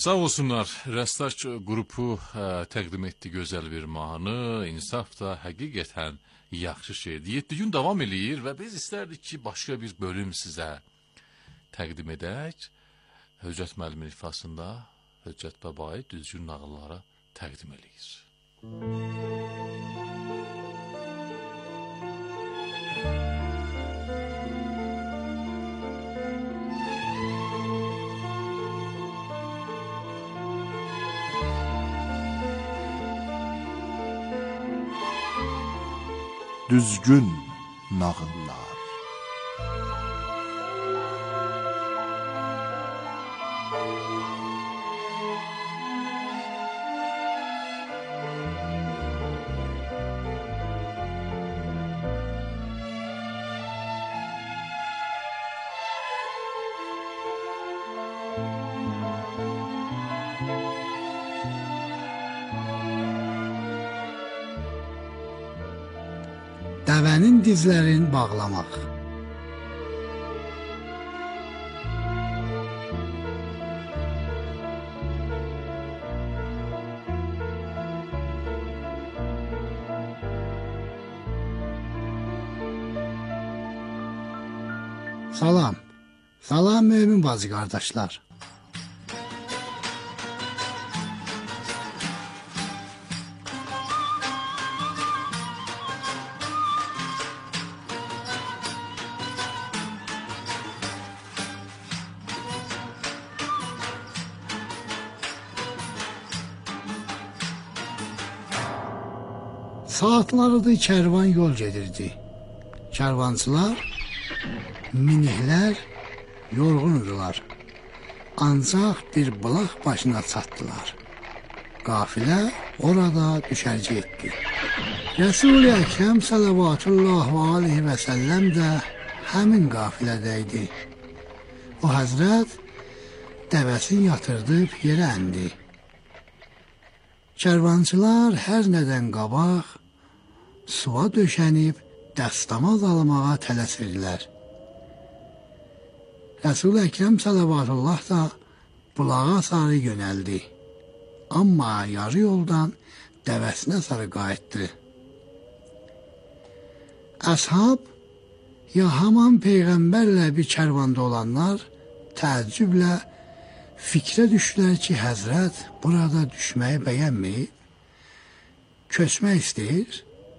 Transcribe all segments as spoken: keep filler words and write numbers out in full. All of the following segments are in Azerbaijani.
Sağ olsunlar, Rəstaş qrupu ə, təqdim etdi gözəl bir mahnı. İnsaf da həqiqətən yaxşı şeydir. yeddi gün davam eləyir və biz istərdik ki, başqa bir bölüm sizə təqdim edək. Höccət müəllimin ifasında Höccət Bəbai düzgün nağıllara təqdim eləyir. Düzgün nağıllar. Dəvənin dizlərini bağlamaq. Salam. Salam mömin bacı qardaşlar. Saatlarıdır kərvan yol gedirdi. Kərvançılar, miniklər yorğundular. Ancaq bir bulaq başına çatdılar. Qafilə orada düşərgə etdi. Rəsul-i Əkrəm sallallahu aleyhi və səlləm də həmin qafilədəydi. O həzrət dəvəsini yatırdıb yerə əndi. Kərvançılar hər nədən qabaq suya döşənib dəstəmaz almağa tələsirdilər. Rəsul-i Əkrəm sallallahu da bulağa sarı yönəldi. Amma yarı yoldan dəvəsinə sarı qayıtdı. Əshab, ya haman Peyğəmbərlə bir kərvanda olanlar təəccüblə fikrə düşdülər ki, həzrət burada düşməyi bəyənməyib, köçmək istəyir.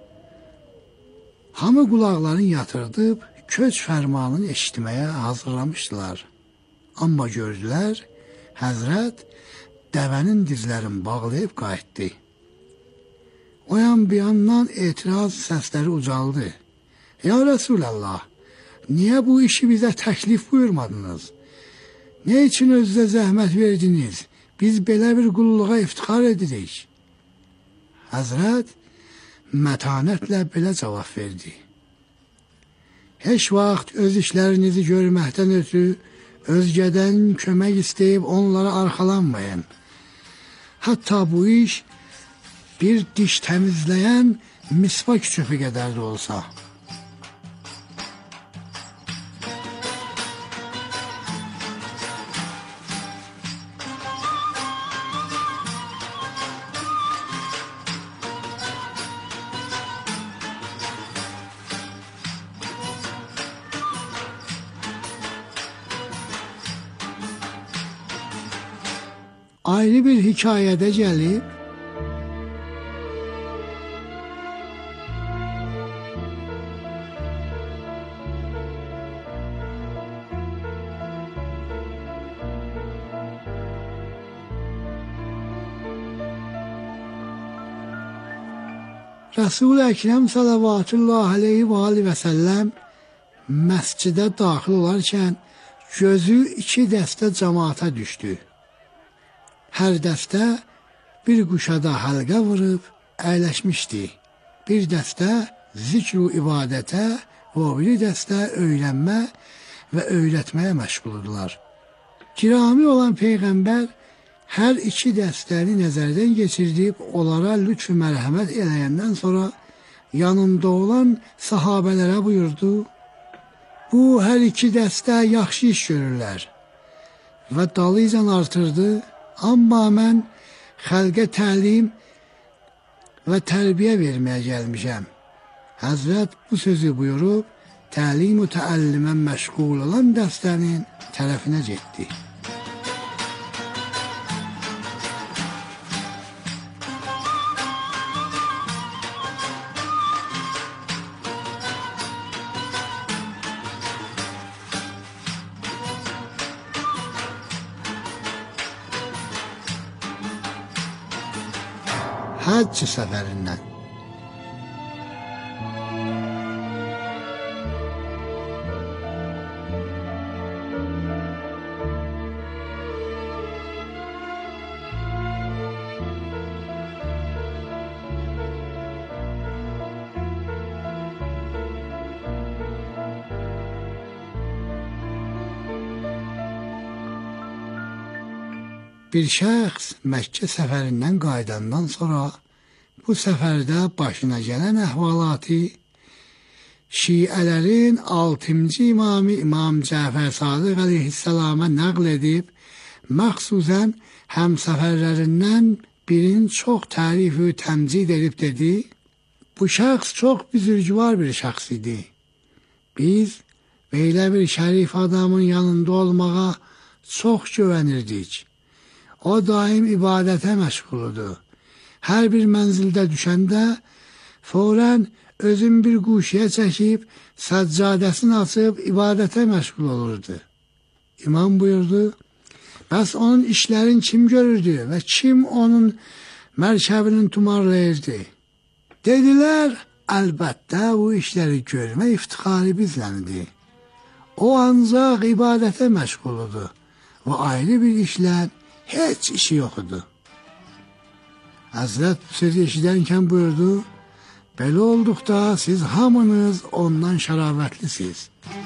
Hamı qulaqlarını yatırdıb, köç fərmanını eşitməyə hazırlamışdılar. Amma gördülər, həzrət dəvənin dizlərini bağlayıb qayıtdı. O yan bir yandan etiraz səsləri ucaldı. Ya Rəsulallah, niyə bu işi bizə təklif buyurmadınız? Nə üçün özünüzə zəhmət verdiniz? Biz belə bir qulluğa iftixar edirik. Həzrət mətanətlə belə cavab verdi. Heç vaxt öz işlərinizi görməkdən ötürü özgədən kömək istəyib onlara arxalanmayın. Hətta bu iş bir diş təmizləyən misvak çöpü qədər də olsa. Ayrı bir hikayədə gəlib, Rəsul-i Əkrəm sallallahu aleyhi və səlləm məscidə daxil olarkən gözü iki dəstə cəmaata düşdü. Hər dəstə bir quşada həlqə vurub əyləşmişdi. Bir dəstə zikr-u ibadətə və o biri dəstə öyrənmə və öyrətməyə məşğuldular. Kirami olan Peyğəmbər hər iki dəstəni nəzərdən keçirdib onlara lütf mərhəmət eləyəndən sonra yanında olan sahabələrə buyurdu: bu hər iki dəstə yaxşı iş görürlər və dalıcan artırdı. Amma mən xalqa təlim və tərbiyə verməyə gəlmişəm. Həzrət bu sözü buyurub, təlim-ü təəllimə məşğul olan dəstənin tərəfinə getdi. Həcc səfərindən. Bir şəxs Məkkə səfərindən qayıdandan sonra bu səfərdə başına gələn əhvalatı Şiələrin altıncı imamı İmam Cəfər Sadiq əleyhissalama nəql edib, məxsusən həmsəfərlərindən birinin çox tərif və təmcid edib dedi, bu şəxs çox büzürgüvar bir şəxs idi. Biz belə bir şərif adamın yanında olmağa çox güvənirdik. O daim ibadətə məşğuludur. Hər bir mənzildə düşəndə fərən özün bir quşiyə çəkib, səccadəsini açıb ibadətə məşğul olurdu. İmam buyurdu, bəs onun işlərin kim görürdü və kim onun mərkəbinin tumarlayırdı? Dedilər, əlbəttə bu işləri görmə iftixarı bizləndir. O ancaq ibadətə məşğuludur və ayrı bir işlər heç işi yoxudur. Həzrət sözü eşidənkən buyurdu, belə olduqda siz hamınız ondan şərafətlisiniz.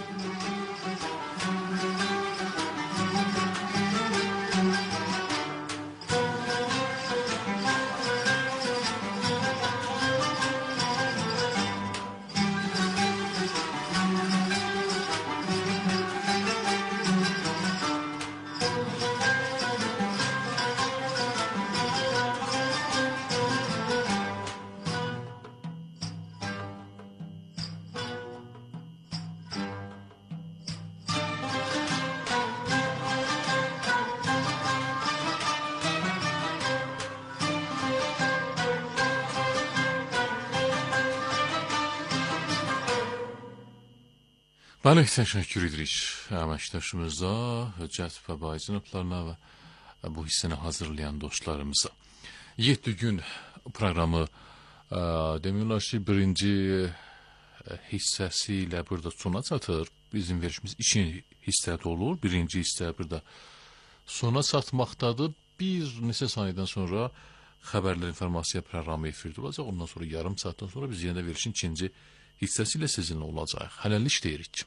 Bəli, təşəkkür edirik əməkdaşımıza, Höccət Fəbai cənablarına və bu hissəni hazırlayan dostlarımıza. Yeddi gün proqramı demək olar ki, birinci hissəsi ilə burada sona çatır. Bizim verişimiz iki hissədə olur. Birinci hissə burada sona çatmaqdadır. Bir neçə saniyədən sonra xəbərlər informasiya proqramı efirdə olacaq. Ondan sonra yarım saatdan sonra biz yenə də verişin ikinci hissəsi ilə sizinlə olacaq. Hələlik deyirik.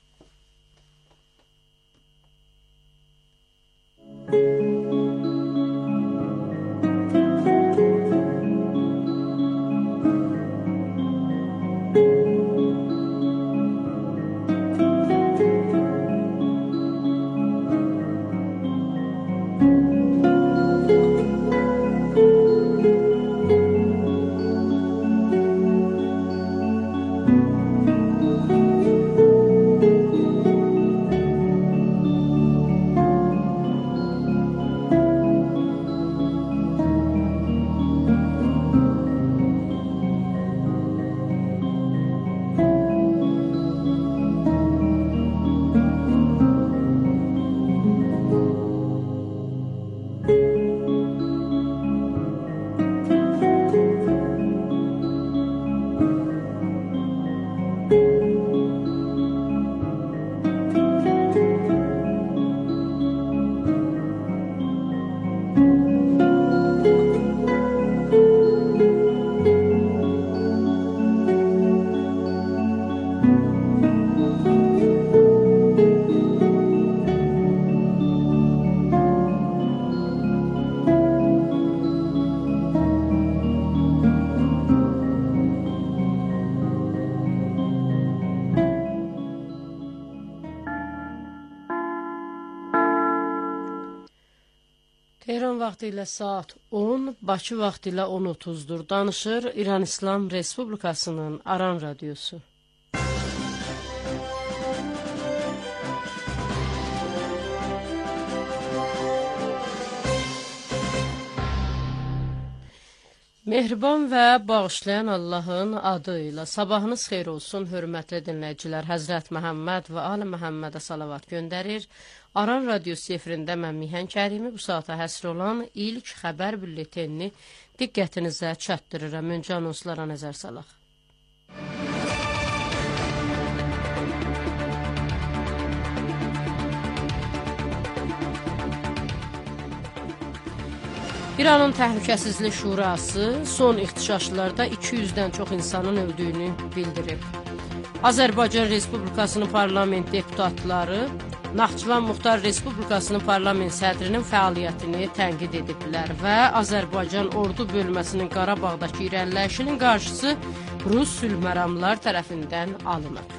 Tehran vaxtı ilə saat on, Bakı vaxtı ilə on otuzdur. Danışır İran İslam Respublikasının Aran Radiosu. Mehriban və bağışlayan Allahın adı ilə sabahınız xeyir olsun, hörmətli dinləyicilər. Həzrət Məhəmməd və Ali Məhəmmədə salavat göndərir. Aran Radiosu efirində mən Mihan Kərimi bu saata həsr olan ilk xəbər bülletenini diqqətinizə çatdırıram. Öncə anonslara nəzər salaq. İranın Təhlükəsizlik Şurası son ixtişaşlarda iki yüzdən çox insanın öldüyünü bildirib. Azərbaycan Respublikasının parlament deputatları Naxçıvan Muxtar Respublikasının parlament sədrinin fəaliyyətini tənqid ediblər və Azərbaycan ordu bölməsinin Qarabağdakı irəliləyişinin qarşısı Rus sülhməramlar tərəfindən alınıb.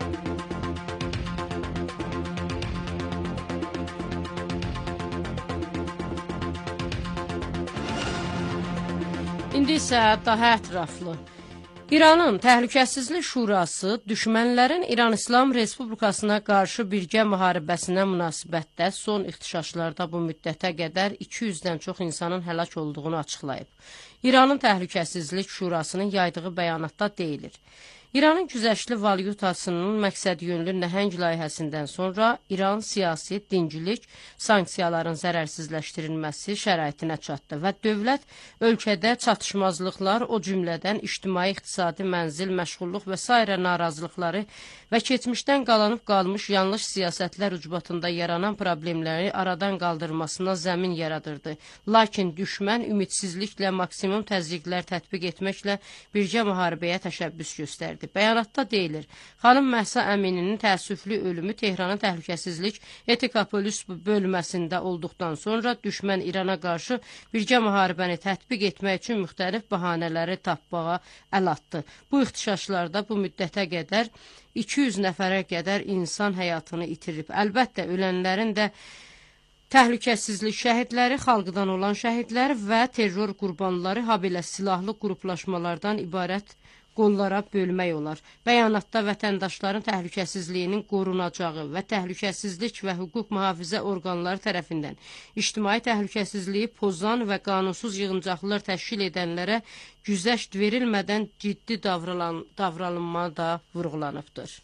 İndi isə daha ətraflı. İranın Təhlükəsizlik Şurası düşmənlərin İran İslam Respublikasına qarşı birgə müharibəsinə münasibətdə son ixtişaşlarda bu müddətə qədər iki yüzdən çox insanın həlak olduğunu açıqlayıb. İranın Təhlükəsizlik Şurasının yaydığı bəyanatda deyilir. İranın güzəştli valyutasının məqsədyönlü nəhəng layihəsindən sonra İran siyasi, dincilik, sanksiyaların zərərsizləşdirilməsi şəraitinə çatdı və dövlət ölkədə çatışmazlıqlar, o cümlədən ictimai-iqtisadi mənzil, məşğulluq və s. narazılıqları və keçmişdən qalanıb qalmış yanlış siyasətlər ucbatında yaranan problemləri aradan qaldırmasına zəmin yaradırdı. Lakin düşmən ümidsizliklə maksimum təzyiqlər tətbiq etməklə birgə müharibəyə təşəbbüs göstərdi. Bəyanatda deyilir, xanım Məhsa Əmininin təəssüflü ölümü Tehranın təhlükəsizlik etika polis bölməsində olduqdan sonra düşmən İrana qarşı birgə müharibəni tətbiq etmək üçün müxtəlif bəhanələri tapmağa əl atdı. Bu ixtişaşlarda bu müddətə qədər iki yüz nəfərə qədər insan həyatını itirib. Əlbəttə, ölənlərin də təhlükəsizlik şəhidləri, xalqdan olan şəhidləri və terror qurbanları, habelə silahlı qruplaşmalardan ibarət qollara bölmək olar. Bəyanatda vətəndaşların təhlükəsizliyinin qorunacağı və təhlükəsizlik və hüquq mühafizə orqanları tərəfindən ictimai təhlükəsizliyi pozan və qanunsuz yığıncaqlar təşkil edənlərə güzəşt verilmədən ciddi davranılma da vurğulanıbdır.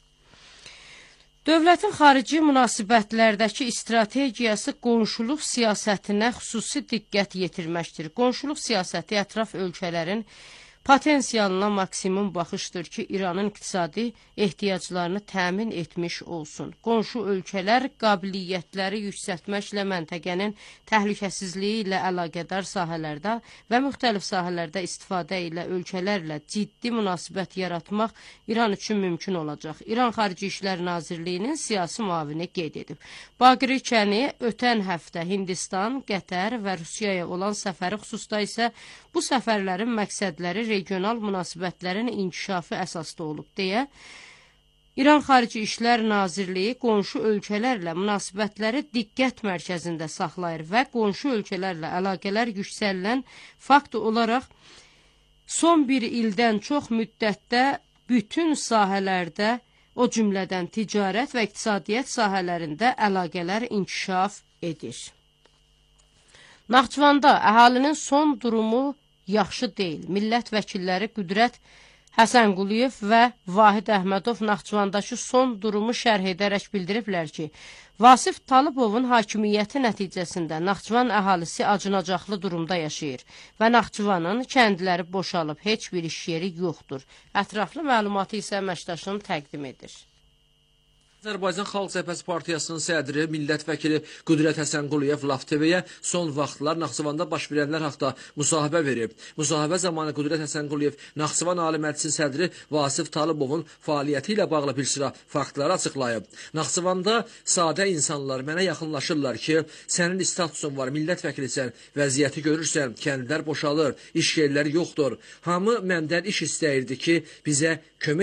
Dövlətin xarici münasibətlərdəki strategiyası qonşuluq siyasətinə xüsusi diqqət yetirməkdir. Qonşuluq siyasəti ətraf ölkələrin potensialına maksimum baxışdır ki, İranın iqtisadi ehtiyaclarını təmin etmiş olsun. Qonşu ölkələr qabiliyyətləri yüksəltməklə məntəqənin təhlükəsizliyi ilə əlaqədar sahələrdə və müxtəlif sahələrdə istifadə ilə ölkələrlə ciddi münasibət yaratmaq İran üçün mümkün olacaq. İran Xarici İşlər Nazirliyinin siyasi müavini qeyd edib. Baqir Kəni ötən həftə Hindistan, Qətər və Rusiyaya olan səfəri xüsusda isə bu səfərlərin məqsədləri regional münasibətlərin inkişafı əsasda olub deyə İran Xarici İşlər Nazirliyi qonşu ölkələrlə münasibətləri diqqət mərkəzində saxlayır və qonşu ölkələrlə əlaqələr yüksələn fakt olaraq son bir ildən çox müddətdə bütün sahələrdə, o cümlədən ticarət və iqtisadiyyat sahələrində əlaqələr inkişaf edir. Naxçıvanda əhalinin son durumu yaxşı deyil. Millət vəkilləri Qüdrət Həsənquliyev və Vahid Əhmədov Naxçıvandakı son durumu şərh edərək bildiriblər ki, Vasif Talıbovun hakimiyyəti nəticəsində Naxçıvan əhalisi acınacaqlı durumda yaşayır və Naxçıvanın kəndləri boşalıb, heç bir iş yeri yoxdur. Ətraflı məlumatı isə əməkdaşım təqdim edir. Azərbaycan Xalq Cəbhəsi Partiyasının sədri, millət vəkili Qüdrət Həsənquliyev Lav T V-yə son vaxtlar Naxçıvanda baş verənlər haqda müsahibə verib. Müsahibə zamanı Qüdrət Həsənquliyev Naxçıvan Ali Məclisi sədri Vasif Talıbovun fəaliyyəti ilə bağlı bir sıra faktları açıqlayıb. Naxçıvanda sadə insanlar mənə yaxınlaşırlar ki, sənin statusun var, millət vəkilisən, vəziyyəti görürsən, kəndlər boşalır, iş yerləri yoxdur. Hamı məndən iş istəyirdi ki, bizə kömək et.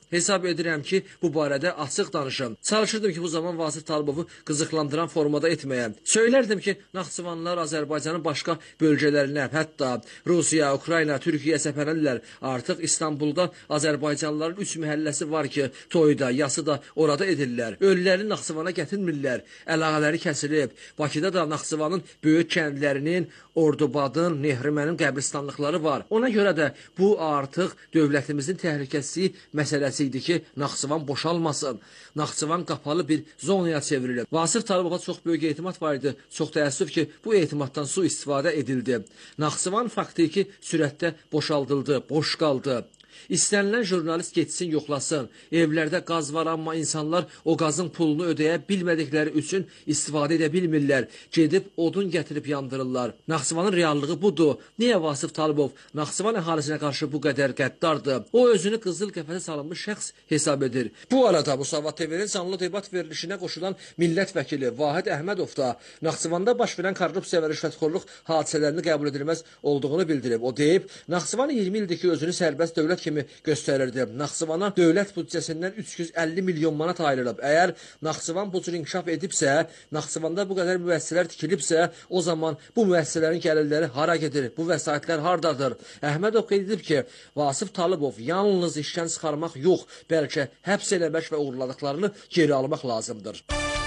Hesab edirəm ki, bu barədə açıq danışım. Çalışırdım ki, bu zaman Vasif Talıbovu qızıqlandıran formada etməyə. Söylərdim ki, Naxçıvanlılar Azərbaycanın başqa bölgələrinə, hətta Rusiya, Ukrayna, Türkiyə səpələnirlər. Artıq İstanbulda Azərbaycanlıların üç məhəlləsi var ki, toyu da, yası da orada edirlər. Ölüləri Naxçıvana gətirmirlər. Əlaqələri kəsilib. Bakıda da Naxçıvanın böyük kəndlərinin, Ordubadın, Nehrimənin qəbristanlıqları var. Ona görə də bu artıq dövlətimizin təhlükəsizliyi məsələsi idi ki, Naxçıvan boşalmasın. Naxçıvan qapalı bir zonaya çevrilib. Vasif Talıbova çox böyük etimad var idi. Çox təəssüf ki, bu etimaddan su istifadə edildi. Naxçıvan faktiki sürətdə boşaldıldı, boş qaldı. İstənilən jurnalist getsin, yoxlasın. Evlərdə qaz var, amma insanlar o qazın pulunu ödəyə bilmədikləri üçün istifadə edə bilmirlər. Gedib odun gətirib yandırırlar. Naxçıvanın reallığı budur. Niyə Vasif Talıbov Naxçıvan əhalisinə qarşı bu qədər qəddardır? O özünü qızıl qəfəsə salınmış şəxs hesab edir. Bu arada Musavat T V-nin canlı debat verilişinə qoşulan millət vəkili Vahid Əhmədov da Naxçıvanda baş verən korrupsiya və rüşvətxorluq hadisələrini qəbul edilməz olduğunu bildirib. O deyib, Naxçıvan iyirmi ildir ki, özünü sərbəst dövlət kimi göstərirdi. Naxçıvana dövlət büdcəsindən üç yüz əlli milyon manat ayrılıb. Əgər Naxçıvan bu cür inkişaf edibsə, Naxçıvanda bu qədər müəssisələr tikilibsə, o zaman bu müəssisələrin gəlirləri hara gedir? Bu vəsaitlər hardadır? Əhmədov qeyd edib ki, Vasif Talıbov yalnız işdən çıxarmaq yox, bəlkə həbs eləmək və uğurladıqlarını geri almaq lazımdır.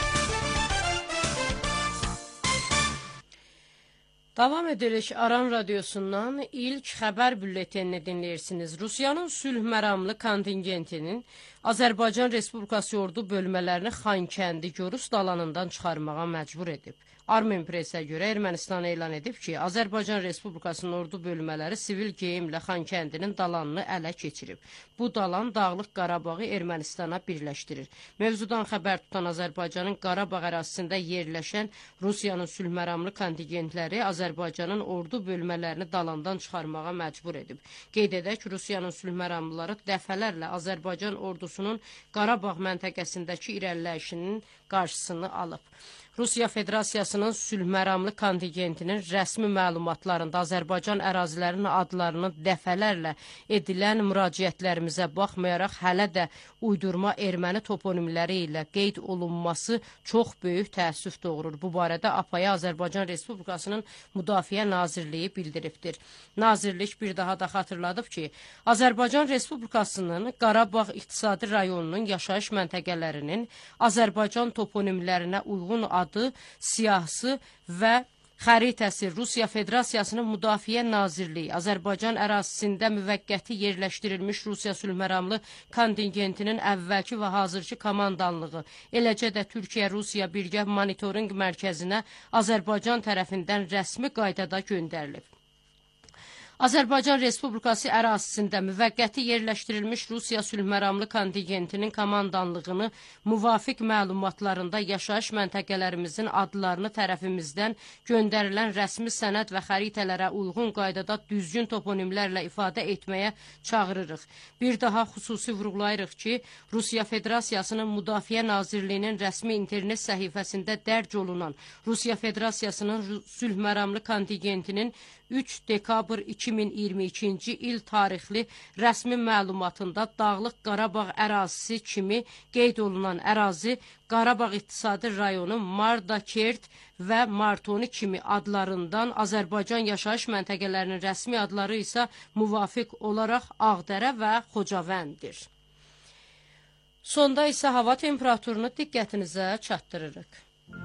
Davam edirik. Aran Radyosu'ndan ilk xəbər bülletenini dinləyirsiniz. Rusiyanın sülh məramlı kontingentinin Azərbaycan Respublikası ordu bölmələrini Xankəndi Gorus dalanından çıxarmağa məcbur edib. Armen Presə görə Ermənistan elan edib ki, Azərbaycan Respublikasının ordu bölmələri sivil geyimlə Xankəndinin dalanını ələ keçirib. Bu dalan Dağlıq Qarabağı Ermənistana birləşdirir. Mövzudan xəbər tutan Azərbaycanın Qarabağ ərazisində yerləşən Rusiyanın sülh məramlı kontingentləri Azərbaycanın ordu bölmələrini dalandan çıxarmağa məcbur edib. Qeyd edək, Rusiyanın sülh məramlıları dəfələrlə Azərbaycan ordusunun Qarabağ məntəqəsindəki irəliləyişinin qarşısını alıb. Rusiya Federasiyasının sülh məramlı kontingentinin rəsmi məlumatlarında Azərbaycan ərazilərinin adlarını dəfələrlə edilən müraciətlərimizə baxmayaraq hələ də uydurma erməni toponimləri ilə qeyd olunması çox böyük təəssüf doğurur. Bu barədə A P A-ya Azərbaycan Respublikasının Müdafiə Nazirliyi bildiribdir. Nazirlik bir daha da xatırladıb ki, Azərbaycan Respublikasının Qarabağ İqtisadi Rayonunun yaşayış məntəqələrinin Azərbaycan toponimlərinə uyğun adı, siyahısı və xəritəsi Rusiya Federasiyasının Müdafiə Nazirliyi, Azərbaycan ərazisində müvəqqəti yerləşdirilmiş Rusiya sülhməramlı kontingentinin əvvəlki və hazırki komandanlığı, eləcə də Türkiyə-Rusiya birgə monitorinq mərkəzinə Azərbaycan tərəfindən rəsmi qaydada göndərilib. Azərbaycan Respublikası ərazisində müvəqqəti yerləşdirilmiş Rusiya sülhməramlı kontingentinin komandanlığını müvafiq məlumatlarında yaşayış məntəqələrimizin adlarını tərəfimizdən göndərilən rəsmi sənəd və xəritələrə uyğun qaydada düzgün toponimlərlə ifadə etməyə çağırırıq. Bir daha xüsusi vurğulayırıq ki, Rusiya Federasiyasının Müdafiə Nazirliyinin rəsmi internet səhifəsində dərc olunan Rusiya Federasiyasının sülhməramlı kontingentinin üç dekabr iki min iyirmi ikinci il tarixli rəsmi məlumatında Dağlıq Qarabağ ərazisi kimi qeyd olunan ərazi Qarabağ İqtisadi Rayonu, Mardakert və Martoni kimi adlarından Azərbaycan yaşayış məntəqələrinin rəsmi adları isə müvafiq olaraq Ağdərə və Xocavəndir. Sonda isə hava temperaturunu diqqətinizə çatdırırıq.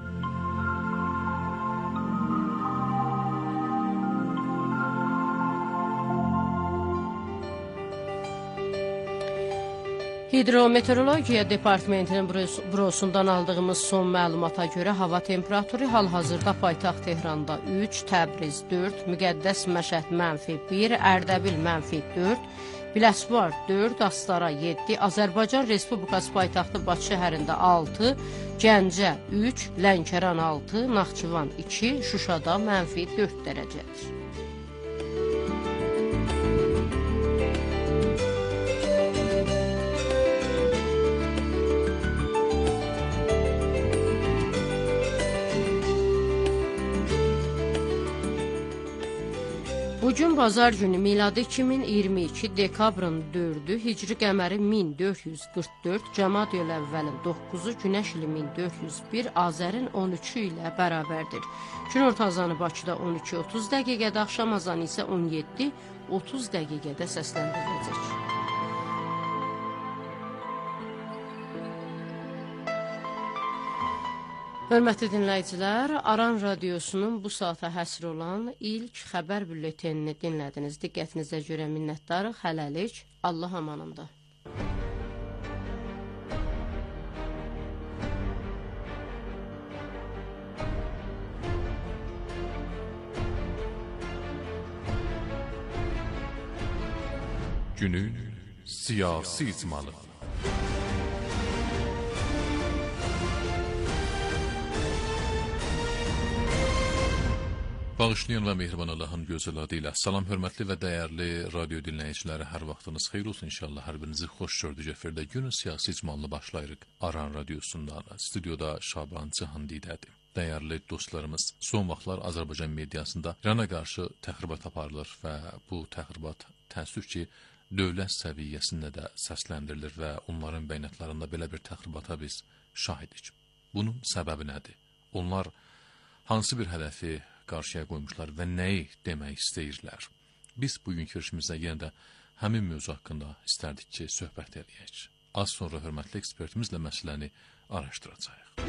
Hidrometeorologiya Departamentinin bürosundan aldığımız son məlumata görə hava temperaturu hal-hazırda paytaxt Tehranda üç, Təbriz dörd, Müqəddəs Məşəd mənfi bir, Ərdəbil mənfi dörd, Biləsuvar dörd, Astara yeddi, Azərbaycan Respublikası paytaxtı Bakı şəhərində altı, Gəncə üç, Lənkəran altı, Naxçıvan iki, Şuşada mənfi dörd dərəcədir. Bu gün bazar günü miladi iki min iyirmi iki dekabrın dördü, hicri qəməri min dörd yüz qırx dörd, Cəmadiyül əvvəlin doqquzu, Günəş ili min dörd yüz bir, Azərin on üçü ilə bərabərdir. Günorta azanı Bakıda on iki otuz dəqiqədə, axşam azanı isə on yeddi otuz dəqiqədə səsləndiriləcək. Hörmətli dinləyicilər, Aran Radiosunun bu saata həsr olan ilk xəbər bülletenini dinlədiniz. Diqqətinizə görə minnətdarıq. Hələlik, Allah amanında. Günün siyasi icmalı. Bağışlayan və mehriban Allahın gözəl adı ilə salam, hörmətli və dəyərli radio dinləyiciləri, hər vaxtınız xeyir olsun inşallah. Hər birinizi xoş gördük efirdə. Günün siyasi icmalını başlayırıq. Aran radiosundan, stüdyoda Şaban Cihandidədir. Dəyərli dostlarımız, son vaxtlar Azərbaycan mediasında İrana qarşı təxribat aparılır və bu təxribat təəssüf ki, dövlət səviyyəsində də səsləndirilir və onların bəyanatlarında belə bir təxribata biz şahidik. Bunun səbəbi nədir? Onlar hansı bir hədəfi qarşıya qoymuşlar və nəyi demək istəyirlər? Biz bugünkü görüşümüzdə yenə də həmin mövzu haqqında istərdik ki, söhbət edək. Az sonra hörmətli ekspertimizlə məsələni araşdıracağıq.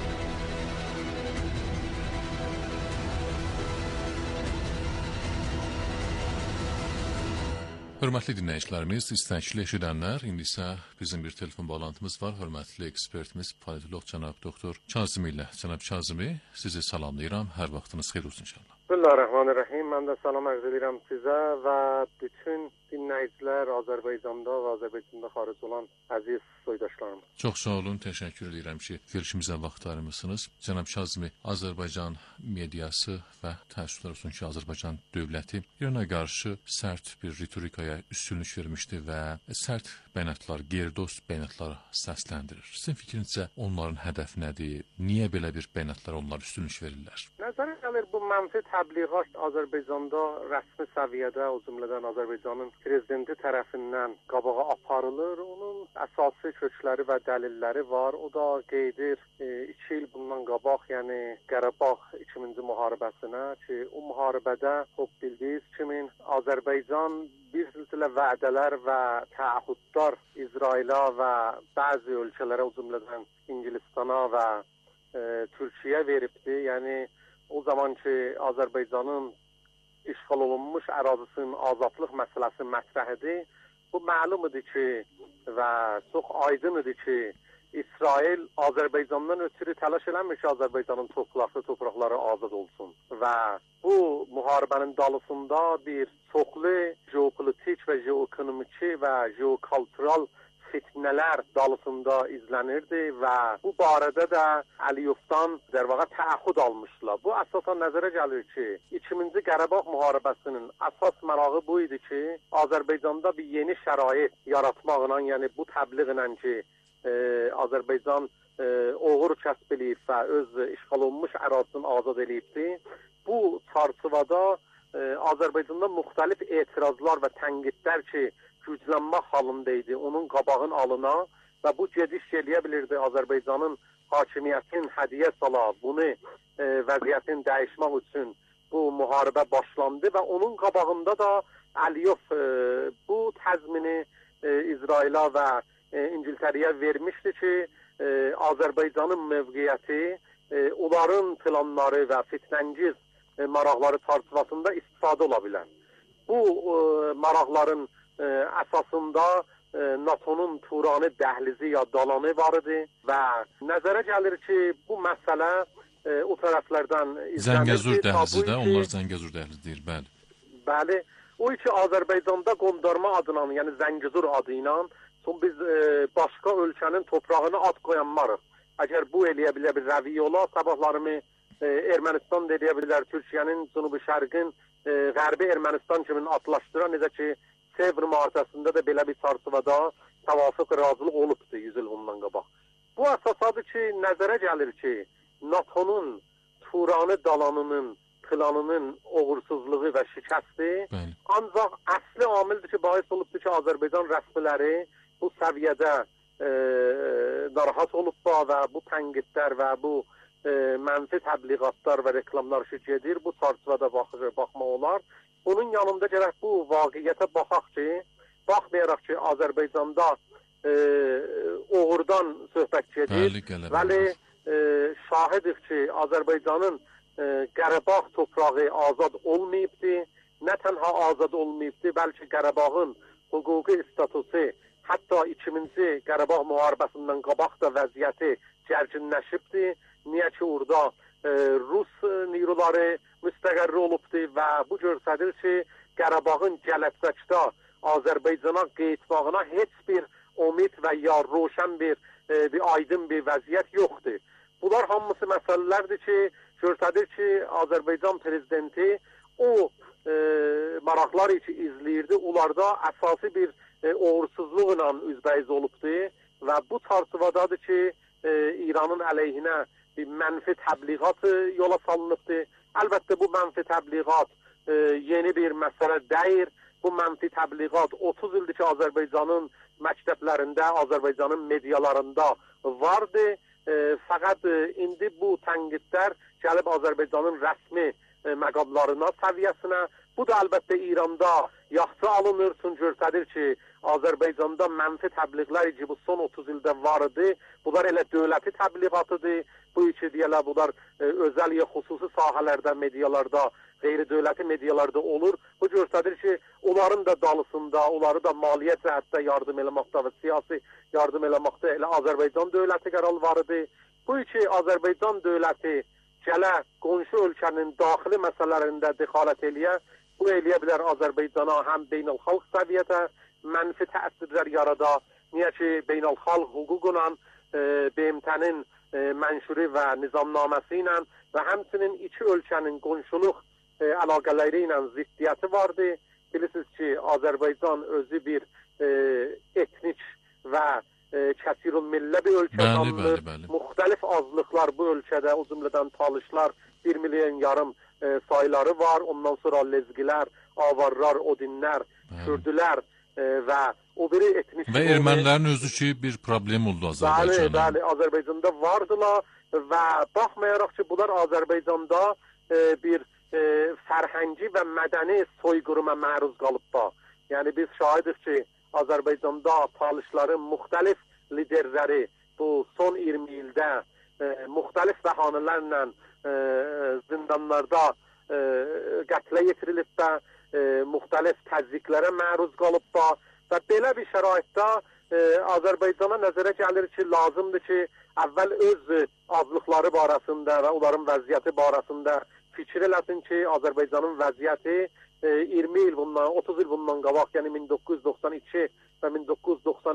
Hörmətli dinləyicilərimiz, istəkli eşidənlər, indi isə bizim bir telefon bağlantımız var. Hörmətli ekspertimiz, politolog cənab doktor Kazimi ilə. Cənab Kazimi, sizi salamlayıram. Hər vaxtınız xeyir olsun inşallah. Bismillahirrahmanirrahim. Mən də salam arz edirəm sizə və bütün dinləyicilər Azərbaycanda və Azərbaycanda xaric olan əziz soydaşlarım. Çox sağ olun, təşəkkür edirəm ki, görüşümüzə vaxt ayırmısınız. Cənab Kazimi, Azərbaycan mediası və təəssüflər olsun ki, Azərbaycan dövləti İrana qarşı sərt bir ritorikaya üstünlük vermişdi və sərt bəyanatlar, qeyri-dost bəyanatlar səsləndirir. Sizin fikrincə onların hədəfi nədir? Niyə belə bir bəyanatlara onlar üstünlük verirlər? Nəzərə gəlir bu mənfi təbliğat Azərbaycanda rəsmi səviyyədə, o cümlədən Azərbaycanın prezidenti tərəfindən qabağa aparılır. Onun əsası kökləri və dəlilləri var. O da qeydir e, iki il bundan qabaq, yəni Qarabağ ikinci müharibəsinə ki, o müharibədə o bildiyiniz kimi Azərbaycan bir silsilə vədələr və təahhüdlər İsrailə və bəzi ölkələrə, o cümlədən İngilistana və e, Türkiyə veribdi. Yəni o zaman ki, Azərbaycanın işğal olunmuş ərazisinin azadlıq məsələsi mətrəh idi. Bu məlum idi ki və çox aydın idi ki, İsrail Azərbaycandan ötürü təlaş eləmir ki, Azərbaycanın torpaqları, torpaqları azad olsun. Və bu müharibənin dalısında bir çoxlu geopolitik və geoekonomiki və geokultural fitnələr dalısında izlənirdi və bu barədə də Əliyevdən dərvaqa təahhüd almışlar. Bu əsasən nəzərə gəlir ki, ikinci Qarabağ müharibəsinin əsas mərağı bu idi ki, Azərbaycanda bir yeni şərait yaratmaqla, yəni bu təbliğlə ki, e, Azərbaycan e, uğur kəsb edib və öz işğal olunmuş ərazisini azad edibdi. Bu çərçivədə e, Azərbaycanda müxtəlif etirazlar və tənqidlər ki, güclənmə halında idi, onun qabağın alına və bu gediş eləyə bilirdi Azərbaycanın hakimiyyətin hədiyyə sala, bunu e, vəziyyətin dəyişmək üçün bu müharibə başlandı və onun qabağında da Əliyev e, bu təzmini e, İsrailə və e, İngiltərəyə vermişdi ki, e, Azərbaycanın mövqeyyəti e, onların planları və fitnəngiz e, maraqları çərçivəsində istifadə ola bilər. Bu e, maraqların e, əsasında e, NATO'nun Turanı dəhlizi ya dalanı var idi və nəzərə gəlir ki, bu məsələ e, o tərəflərdən Zəngəzur dəhlizi də, onlar Zəngəzur dəhlizi deyir, bəli. Bəli, o ki Azərbaycanda qondarma adla, yəni Zəngəzur adı ilə, çünki biz e, başqa ölkənin toprağına ad qoyanmarıq. Əgər bu eləyə bilər bir rəviyyə ola, sabahlarımı e, Ermənistan da eləyə bilər, Türkiyənin cənubi şərqin e, qərbi Ermənistan kimi adlaşdıran, necə ki Sevr müharibəsində də belə bir çərçivədə təvafuq razılıq olubdu yüz il bundan qabaq. Bu əsasadır ki, nəzərə gəlir ki, NATO'nun Turanı dalanının planının uğursuzluğu və şikəsti. Bəli. Ancaq əsli amildir ki, bahis olubdur ki, Azərbaycan rəsmiləri bu səviyyədə e, narahat olublar və bu tənqidlər və bu e, mənfi təbliğatlar və reklamlar ki gedir, bu çərçivədə baxır, baxmaq olar. Bunun yanında gərək bu vaqiyyətə baxaq ki, baxmayaraq ki, Azərbaycanda e, uğurdan söhbət gedir. Bəli, Bəli, e, şahidik ki, Azərbaycanın e, Qarabağ toprağı azad olmayıbdır. Nə tənha azad olmayıbdır, bəlkə Qarabağın hüquqi statusu, hətta ikinci Qarabağ müharibəsindən qabaq da vəziyyəti gərginləşibdir. Niyə ki, orada e, Rus niruları müstəqərri olubdur və bu göstərir ki, Qarabağın gələcəkdə Azərbaycana qeytmağına heç bir umid və ya roşən bir, e, bir aydın bir vəziyyət yoxdur. Bunlar hamısı məsələlərdir ki, göstərir ki, Azərbaycan prezidenti o e, maraqlar için izləyirdi. Onlarda əsası bir e, uğursuzluqla üzbəyiz olubdur və bu çərçivədadır ki, e, İranın əleyhinə bir mənfi təbliğat yola salınıbdır. Əlbəttə bu mənfi təbliğat e, yeni bir məsələ deyil. Bu mənfi təbliğat otuz ildir ki, Azərbaycanın məktəblərində, Azərbaycanın medialarında vardı. E, fəqət e, indi bu tənqidlər gəlib Azərbaycanın rəsmi e, məqamlarına, səviyyəsinə. Bu da əlbəttə İranda yaxşı alınır, çünki göstərir ki, Azərbaycanda mənfi təbliğlər ki, bu son otuz ildə vardı. Bunlar elə dövləti təbliğatıdır. Bu iki deyələr, bunlar e, özəl ya xüsusi sahələrdə, medialarda, qeyri-dövləti medialarda olur. Bu göstərir ki, onların da dalısında, onları da maliyyə cəhətdə yardım eləməkdə və siyasi yardım eləməkdə elə Azərbaycan dövləti qərar vardı. Bu iki Azərbaycan dövləti gələ qonşu ölkənin daxili məsələlərində dexalət eləyə, bu eləyə bilər Azərbaycana həm beynəlxalq səviyyədə mənfi təsirlər yarada. Niyə ki, beynəlxalq hüquqla e, B M T-nin e, mənşuri və nizamnaməsi ilə və həmçinin iki ölkənin qonşuluq e, əlaqələri ilə ziddiyyəti vardı. Bilirsiniz ki, Azərbaycan özü bir e, etnik və e, kəsirun millə bir ölkədandır. Müxtəlif azlıqlar bu ölkədə, o cümlədən talışlar, bir milyon yarım e, sayıları var. Ondan sonra lezgilər, avarlar, odinlər, kürdülər e, və o biri etnik... Və ermənilərin özü ki, bir problem oldu Azərbaycana. Bəli, bəli, Azərbaycanda vardılar və baxmayaraq ki, bunlar Azərbaycanda e, bir e, fərhəngi və mədəni soyqırıma məruz qalıblar. Yəni biz şahidik ki, Azərbaycanda talışların müxtəlif liderləri bu son iyirmi ildə e, müxtəlif bəhanələrlə e, zindanlarda e, qətlə yetirilib və e, müxtəlif təzyiqlərə məruz qalıblar və belə bir şəraitdə e, Azərbaycana nəzərə gəlir ki, lazımdır ki, əvvəl öz azlıqları barəsində və onların vəziyyəti barəsində fikir eləsin ki, Azərbaycanın vəziyyəti iyirmi il bundan, otuz il bundan qabaq, yəni min doqquz yüz doxsan iki və min doqquz yüz doxsan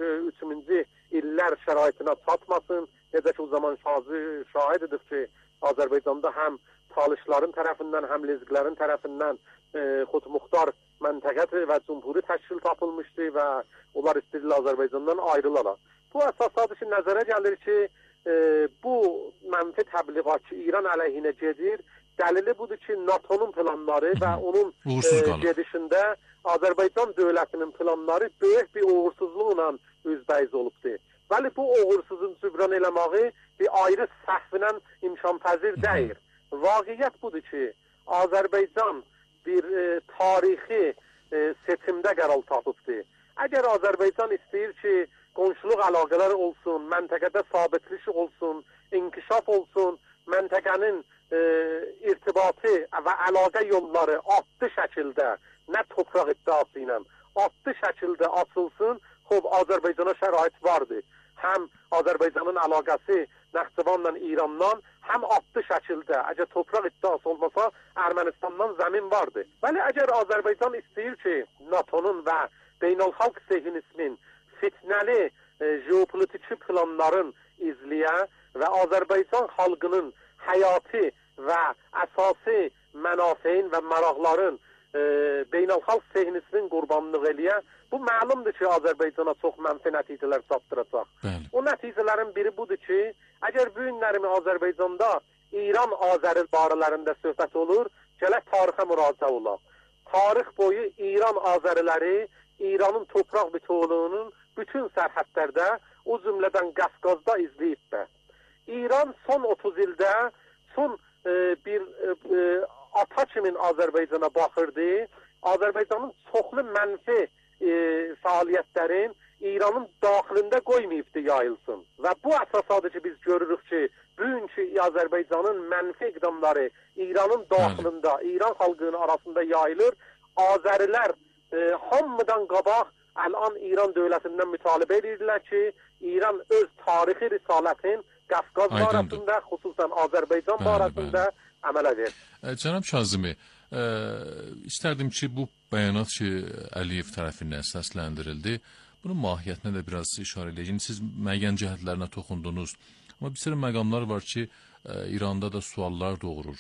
üçüncü illər şəraitinə çatmasın. Necə ki, o zaman şahid edik ki, Azərbaycanda həm talışların tərəfindən, həm lezgilərin tərəfindən e, xudmuxtar məntəqət və cumhuri təşkil tapılmışdı və onlar istəyirlər Azərbaycandan ayrılalar. Bu əsasdadır ki, nəzərə gəlir ki, e, bu mənfi təbliğat ki, İran əleyhinə gedir. Dəlili budur ki, NATO'nun planları və onun e, gedişində Azərbaycan dövlətinin planları böyük bir uğursuzluqla üzbəyiz olubdur. Bəli, bu uğursuzun cübran eləməyi bir ayrı səhvinə imkanpəzir deyil. Vaqiyyət budur ki, Azərbaycan bir e, tarixi e, seçimdə qərar tapıbdır. Əgər Azərbaycan istəyir ki, qonşuluq əlaqələri olsun, məntəqədə sabitlik olsun, inkişaf olsun, məntəqənin e, irtibatı və əlaqə yolları adlı şəkildə, nə topraq iddiası ilə, adlı şəkildə açılsın, xob, Azərbaycana şərait vardır. Həm Azərbaycanın əlaqəsi Nəxçıvanla İrandan, həm adlı şəkildə, əgər topraq iddiası olmasa, Ermənistandan zəmin vardır. Bəli, əgər Azərbaycan istəyir ki, NATO'nun və beynəlxalq siyonizmin fitnəli e, jeopolitiki planların izləyə və Azərbaycan xalqının həyati və əsasi mənafeyin və maraqların e, beynəlxalq siyonizmin qurbanlıq eləyə, bu məlumdur ki, Azərbaycana çox mənfi nəticələr çatdıracaq. Bəli. O nəticələrin biri budur ki, əgər bu günlərimi Azərbaycanda İran-Azəri barələrində söhbət olur, gələk tarixə müraciə olaq. Tarix boyu İran-Azəriləri İranın torpaq bütövlüyünün bütün sərhədlərdə, o cümlədən Qafqazda izləyibdir. İran son otuz ildə son e, bir e, e, ata kimin Azərbaycana baxırdı. Azərbaycanın çoxlu mənfi e, fəaliyyətlərin İranın daxilində qoymayıbdı yayılsın. Və bu əsasadır ki, biz görürük ki, bugünkü Azərbaycanın mənfi iqdamları İranın daxilində, İran xalqının arasında yayılır. Azərilər e, hamıdan qabaq əlan İran dövlətindən mütalibə edirlər ki, İran öz tarixi risalətin Qafqaz barəsində, xüsusən Azərbaycan barəsində əmələ verir. Cənab Kazımi, e, istərdim ki, bu bəyanat ki, Əliyev tərəfindən səsləndirildi, bunun mahiyyətinə də biraz işarə edəcək. Siz müəyyən cəhətlərinə toxundunuz. Amma bir sürü məqamlar var ki, e, İranda da suallar doğurur.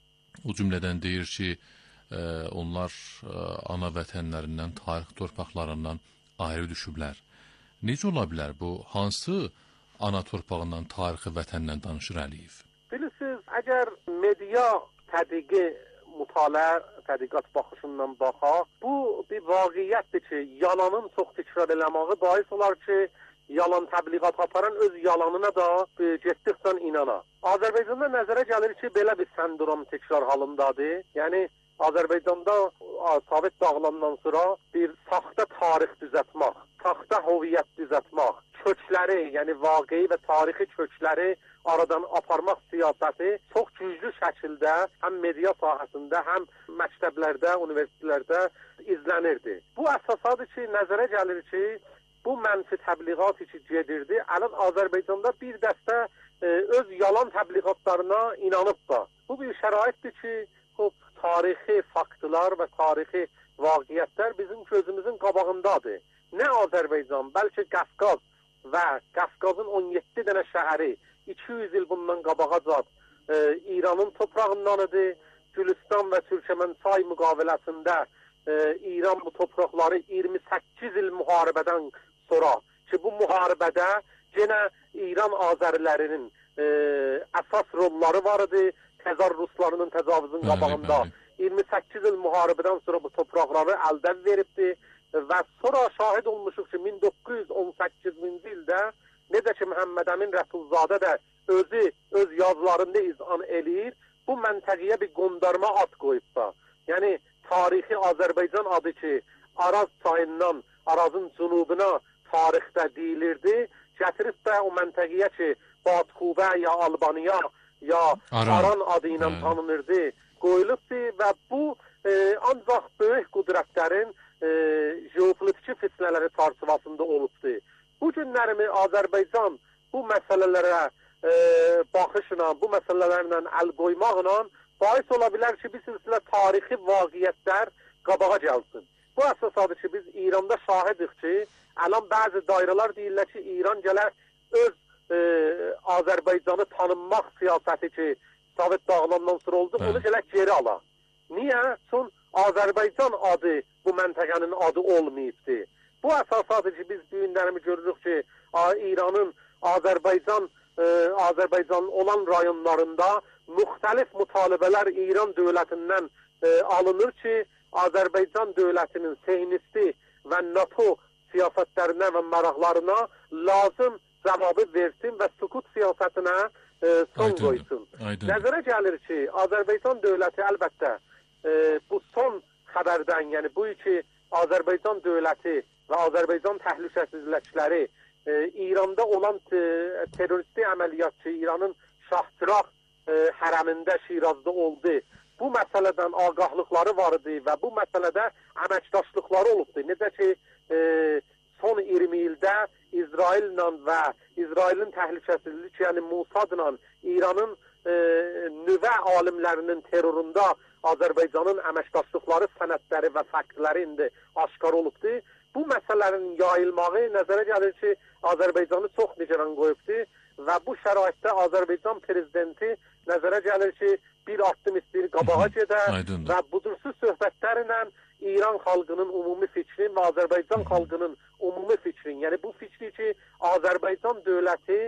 O cümlədən deyir ki, e, onlar e, ana vətənlərindən, tarix torpaqlarından ayrı düşüblər. Necə ola bilər bu? Hansı ana torpağından, tarixi vətəndən danışır Əliyev? Bilirsiniz, əgər media tədqiqi mütaliə, tədqiqat baxışından baxaq, bu bir vaqiyyətdir ki, yalanın çox təkrar eləməyi bais olar ki, yalan təbliğat aparan öz yalanına da e, getdikcə inana. Azərbaycanda nəzərə gəlir ki, belə bir sendrom təkrar halındadır. Yəni, Azərbaycanda Sovet dağılandan sonra bir saxta tarix düzətmək, saxta hoviyyət düzətmək, kökləri, yəni vaqei və tarixi kökləri aradan aparmaq siyasəti çox güclü şəkildə həm media sahəsində, həm məktəblərdə, universitetlərdə izlənirdi. Bu əsasadır ki, nəzərə gəlir ki, bu mənfi təbliğat ki gedirdi. Ələn Azərbaycanda bir dəstə e, öz yalan təbliğatlarına inanıb da. Bu bir şəraitdir ki, o tarixi faktlar və tarixi vaqiyyətlər bizim gözümüzün qabağındadır. Nə Azərbaycan, bəlkə Qafqaz və Qafqazın on yeddi dənə şəhəri iki yüz il bundan qabağacat e, İranın toprağındanıdır. Gülüstan və Türkmençay müqaviləsində e, İran bu torpaqları iyirmi səkkiz il müharibədən sonra ki, bu müharibədə yenə İran Azərilərinin e, əsas rolları var idi. Təzar Ruslarının təcavüzün qabağında iyirmi səkkiz il müharibədən sonra bu torpaqları əldən veribdi və sonra şahid olmuşuq ki, min doqquz yüz on səkkizinci ildə necə ki, Məhəmməd Əmin Rəsulzadə də özü öz yazılarında izan eləyir, bu məntəqəyə bir qondarma ad qoyub da. Yəni, tarixi Azərbaycan adı ki, Araz çayından Arazın cənubuna tarixdə deyilirdi, gətirib də o məntəqəyə ki, Badxubə ya Albaniya ya Aran, Aran adı ilə tanınırdı, qoyulubdu və bu e, ancaq böyük qüdrətlərin e, jeopolitiki fitnələri çərçivəsində olubdu. Bu günlərimi Azərbaycan bu məsələlərə e, baxışla, bu məsələlərlə əl qoymaqla bais ola bilər ki, bir silsilə tarixi vaqiyyətlər qabağa gəlsin. Bu əsasadır ki, biz İranda şahidik ki, əlan bəzi dairələr deyirlər ki, İran gələr öz e, Azərbaycanı tanınmaq siyasəti ki, Sovet dağılandan sonra oldu, onu gələr geri ala. Niyə? Çünki Azərbaycan adı bu məntəqənin adı olmayıbdı. Bu əsasadır ki, biz bu günlərimi görürük ki, İranın Azərbaycan e, Azərbaycanın olan rayonlarında müxtəlif mütalibələr İran dövlətindən e, alınır ki, Azərbaycan dövlətinin siyonisti və NATO siyasətlərinə və maraqlarına lazım cavabı versin və sükut siyasətinə e, son qoysun. Nəzərə gəlir ki, Azərbaycan dövləti əlbəttə e, bu son xəbərdən, yəni bu iki Azərbaycan dövləti və Azərbaycan təhlükəsizlikləri e, İranda olan te, teröristi əməliyyatçı İranın Şahçıraq e, hərəmində Şirazda oldu. Bu məsələdən ağahlıqları var idi və bu məsələdə əməkdaşlıqları olubdu. Necə ki, e, son iyirmi ildə İsraillə və İsrailin təhlükəsizlik, yəni Musadla İranın e, nüvə alimlərinin terrorunda Azərbaycanın əməkdaşlıqları, sənədləri və faktləri indi aşkar olubdu. Bu məsələlərin yayılmağı nəzərə gəlir ki, Azərbaycanı çox nigaran qoyubdu və bu şəraitdə Azərbaycan prezidenti nəzərə gəlir ki, bir addım istəyir qabağa gedə və budursuz söhbətlərlə İran xalqının ümumi fikrin və Azərbaycan xalqının ümumi fikrin, yəni bu fikri ki, Azərbaycan dövləti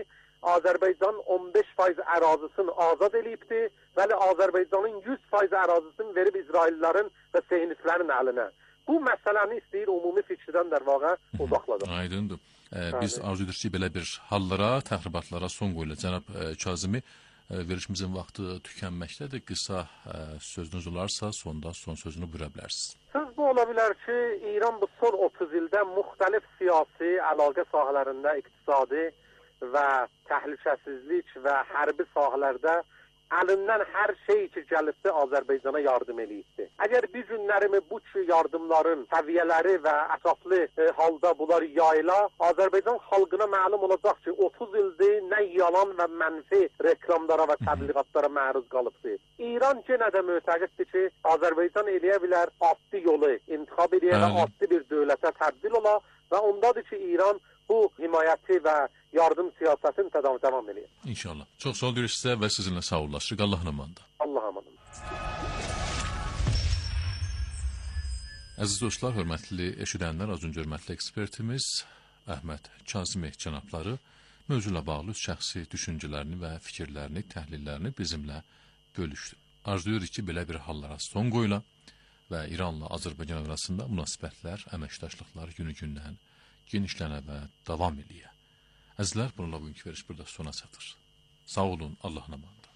Azərbaycan on beş faiz ərazisini azad eləyibdi, bəli Azərbaycanın yüz faiz ərazisini verib İsraillərin və Siyonistlərin əlinə. Bu məsələni istəyir ümumi fikirdən də vaqa uzaqladır. Aydındır. Ee, biz arzu edirik ki, belə bir hallara, təxribatlara son qoyulur. Cənab e, Kazimi, e, verişimizin vaxtı tükənməkdədir. Qısa e, sözünüz olarsa, sonda son sözünü buyura bilərsiniz. Söz bu ola bilər ki, İran bu son otuz ildə müxtəlif siyasi əlaqə sahələrində iqtisadi və təhlükəsizlik və hərbi sahələrdə əlindən hər şey ki gəlibsə Azərbaycana yardım eləyibdi. Əgər bir günlərimi bu ki yardımların səviyyələri və əsaslı e, halda bunlar yayıla, Azərbaycan xalqına məlum olacaq ki, otuz ildir nə yalan və mənfi reklamlara və təbliğatlara məruz qalıbdı. İran yenə də mötəqiddir ki, Azərbaycan eləyə bilər adlı yolu intixab edə və adlı bir dövlətə təbdil ola və ondadır ki, İran bu himayəti və yardım siyasətini tədavam devam edir. İnşallah. Çox sağ olun sizə və sizinlə sağollaşırıq. Allahın amanında. Allah amanında. Əziz dostlar, hörmətli eşidənlər, az öncə hörmətli ekspertimiz Əhməd Kazimi cənabları mövzuyla bağlı şəxsi düşüncələrini və fikirlərini, təhlillərini bizimlə bölüşdü. Arzuyuruq ki, belə bir hallara son qoyula və İranla Azərbaycan arasında münasibətlər, əməkdaşlıqlar günü-gündən genişlənə və davam eləyə. Əzizlər, bununla bugünkü veriş burada sona çatır. Sağ olun, Allahın amanında.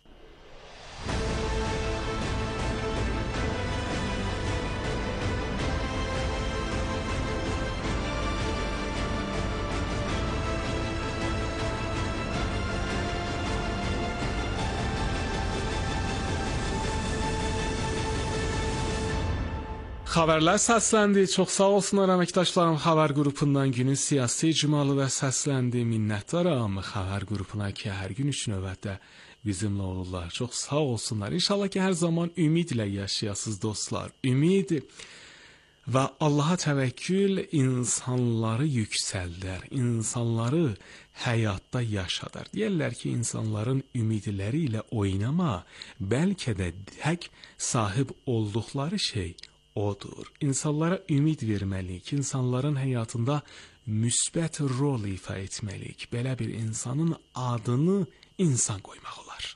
Xəbərlər səsləndi. Çox sağ olsunlar əməkdaşlarım xəbər qrupundan günün siyasi icmalı və səsləndi. Minnətdaram xəbər qrupuna ki, hər gün üç növbətdə bizimlə olurlar. Çox sağ olsunlar. İnşallah ki, hər zaman ümidlə yaşayasınız dostlar. Ümid və Allaha təvəkkül insanları yüksəldir, insanları həyatda yaşadar. Deyirlər ki, insanların ümidləri ilə oynama, bəlkə də tək sahib olduqları şey odur. İnsanlara ümid verməliyik, insanların həyatında müsbət rol ifa etməliyik. Belə bir insanın adını insan qoymaq olar.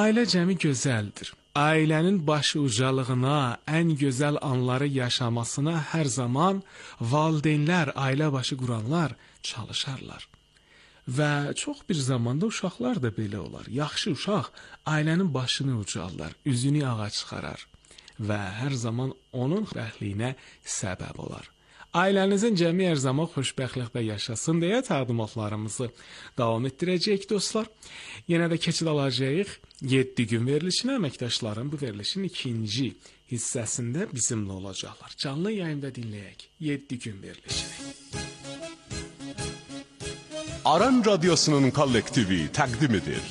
Ailə cəmi gözəldir. Ailənin başı ucalığına, ən gözəl anları yaşamasına hər zaman valideynlər, ailə başı quranlar çalışarlar. Və çox bir zamanda uşaqlar da belə olar. Yaxşı uşaq ailənin başını ucallar, üzünü ağa çıxarar və hər zaman onun xoşbəxtliyinə səbəb olar. Ailənizin cəmi hər zaman xoşbəxtliklə yaşasın deyə təqdimatlarımızı davam etdirəcəyik dostlar. Yenə də keçid alacağıq yeddi gün verilişinə. Əməkdaşlarım bu verilişin ikinci hissəsində bizimlə olacaqlar. Canlı yayında dinləyək yeddi gün verilişini. Aran Radyosu'nun kollektivi təqdim edir.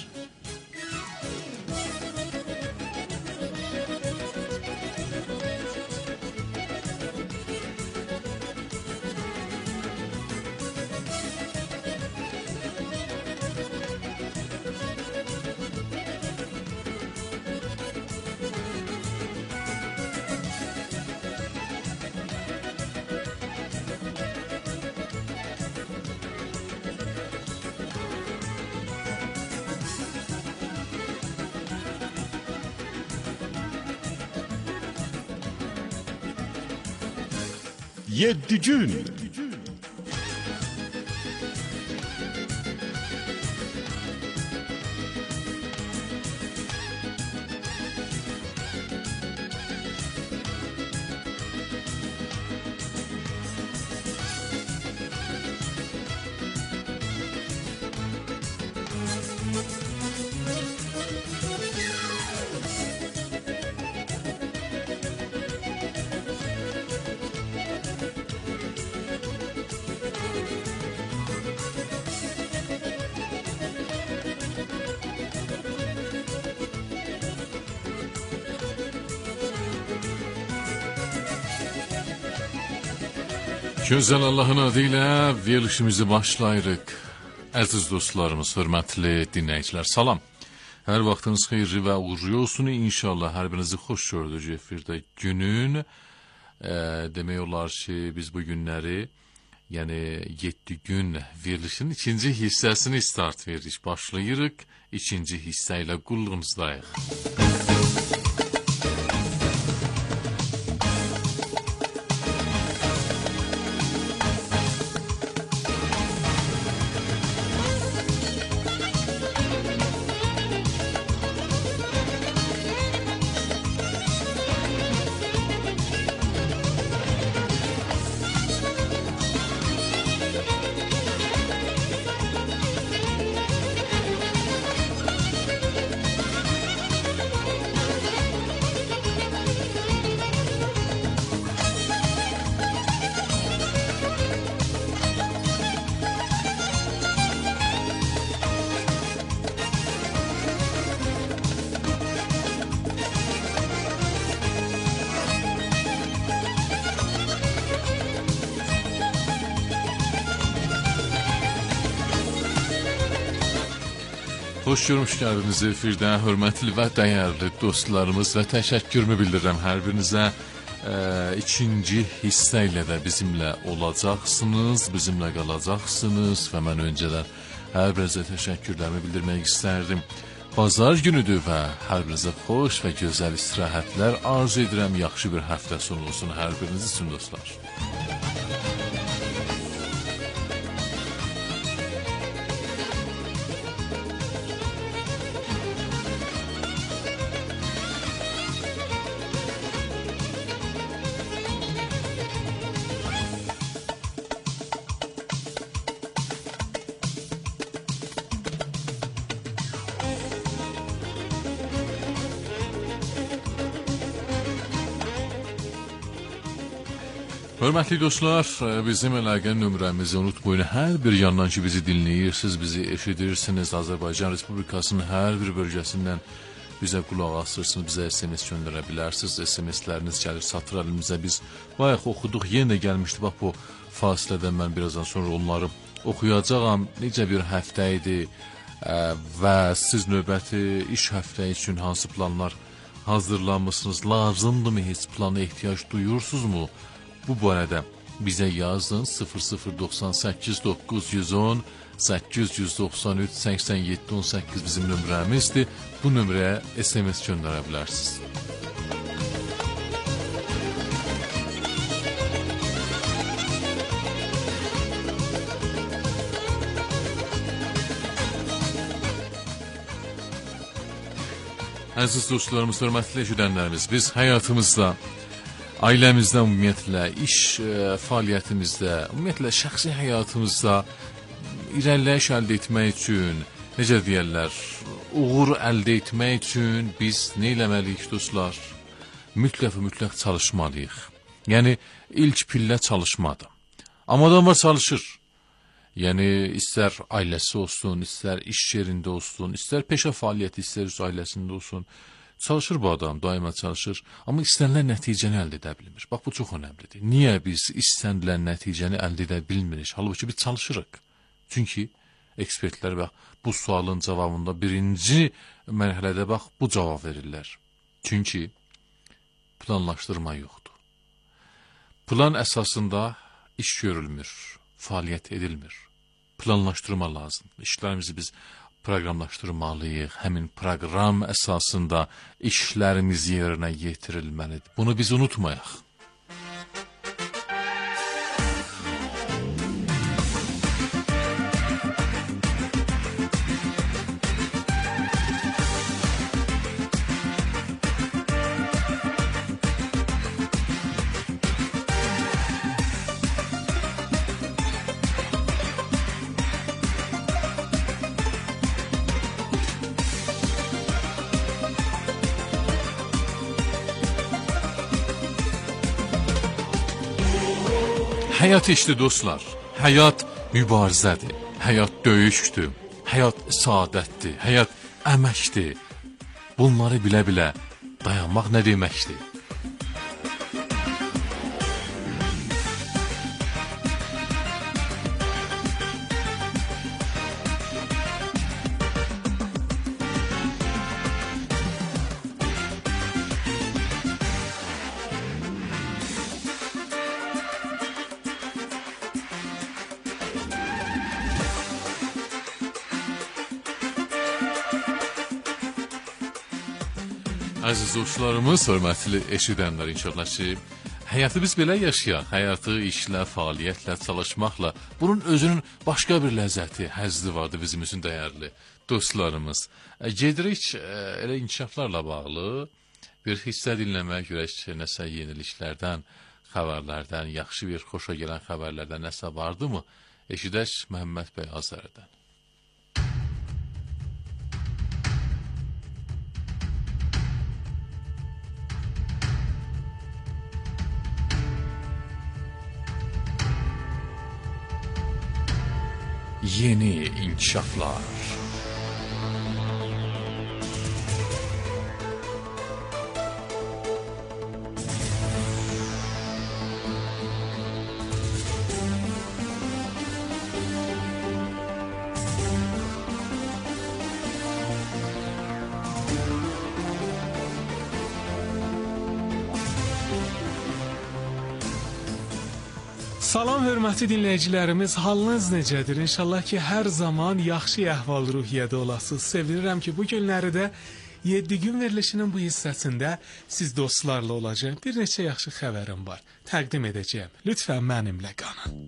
Yeddi gün. Gözəl Allahın adı ilə verilişimizi başlayırıq. Əziz dostlarımız, hörmətli dinləyicilər, salam. Hər vaxtınız xeyirli və uğurlu olsun. İnşallah hər birinizi xoş gördük efirdə. Günün, e, demək olar ki, biz bu günləri, yəni yeddi gün verilişin ikinci hissəsini start veririk. Başlayırıq, ikinci hissə ilə qulluğumuzdayıq. Xoş görmüş gəldiniz efirdə, hörmətli və dəyərli dostlarımız və təşəkkürümü bildirirəm hər birinizə. E, ikinci hissə ilə də bizimlə olacaqsınız, bizimlə qalacaqsınız və mən öncədən hər birinizə təşəkkürlərimi bildirmək istərdim. Bazar günüdür və hər birinizə xoş və gözəl istirahətlər arzu edirəm. Yaxşı bir həftə sonu olsun hər biriniz üçün dostlar. Hörmətli dostlar, bizim əlaqə nömrəmizi unutmayın. Hər bir yandan ki bizi dinləyirsiniz, bizi eşidirsiniz, Azərbaycan Respublikasının hər bir bölgəsindən bizə qulaq asırsınız, bizə S M S göndərə bilərsiniz. S M S-ləriniz gəlir, satır əlimizə. Biz bayaq oxuduq, yenə gəlmişdi. Bax bu fasilədən mən birazdan sonra onları oxuyacağam. Necə bir həftə idi və siz növbəti iş həftə üçün hansı planlar hazırlanmışsınız? Lazımdırmı, heç plana ehtiyac duyursunuzmu? Bu barədə bizə yazın sıfır sıfır doxsan səkkiz doqquz yüz on səkkiz yüz doxsan üç səksən yeddi on səkkiz bizim nömrəmizdir. Bu nömrəyə S M S göndərə bilərsiniz. Əziz dostlarımız, hörmətli eşidənlərimiz, biz həyatımızda, ailəmizdə, ümumiyyətlə, iş e, fəaliyyətimizdə, ümumiyyətlə, şəxsi həyatımızda irəliləyiş əldə etmək üçün, necə deyərlər, uğur əldə etmək üçün biz nə eləməliyik dostlar? Mütləq və mütləq çalışmalıyıq. Yəni, ilk pillə çalışmadır. Amma adam var çalışır. Yəni, istər ailəsi olsun, istər iş yerində olsun, istər peşə fəaliyyəti, istər öz ailəsində olsun. Çalışır bu adam, daima çalışır. Amma istənilən nəticəni əldə edə bilmir. Bax, bu çox önəmlidir. Niyə biz istənilən nəticəni əldə edə bilmirik? Halbuki biz çalışırıq. Çünki ekspertlər bax, bu sualın cavabında birinci mərhələdə bax, bu cavab verirlər. Çünki planlaşdırma yoxdur. Plan əsasında iş görülmür, fəaliyyət edilmir. Planlaşdırma lazımdır. İşlərimizi biz proqramlaşdırmalıyıq. Həmin proqram əsasında işlərimiz yerinə yetirilməlidir. Bunu biz unutmayaq. Həyat işdir dostlar, həyat mübarizədir, həyat döyüşdür, həyat saadətdir, həyat əməkdir. Bunları bilə-bilə dayanmaq nə deməkdir? Əziz dostlarımız, hörmətli eşidənlər, inşallah ki, həyatı biz belə yaşayaq. Həyatı işlə, fəaliyyətlə, çalışmaqla. Bunun özünün başqa bir ləzzəti, həzzi vardır bizim üçün dəyərli dostlarımız. Gedirik elə inkişaflarla bağlı bir hissə dinləmək, görək ki, nəsə yeniliklərdən, xəbərlərdən, yaxşı bir xoşa gələn xəbərlərdən nəsə vardı mı? Eşidək Məhəmməd bəy Azərədən. Yeni inkişaflar. Salam hörmətli dinləyicilərimiz, halınız necədir? İnşallah ki, hər zaman yaxşı əhval-ruhiyyədə olasınız. Sevinirəm ki, bu günləri də yeddi gün verilişinin bu hissəsində siz dostlarla olacaq. Bir neçə yaxşı xəbərim var. Təqdim edəcəyəm. Lütfən mənimlə qalın.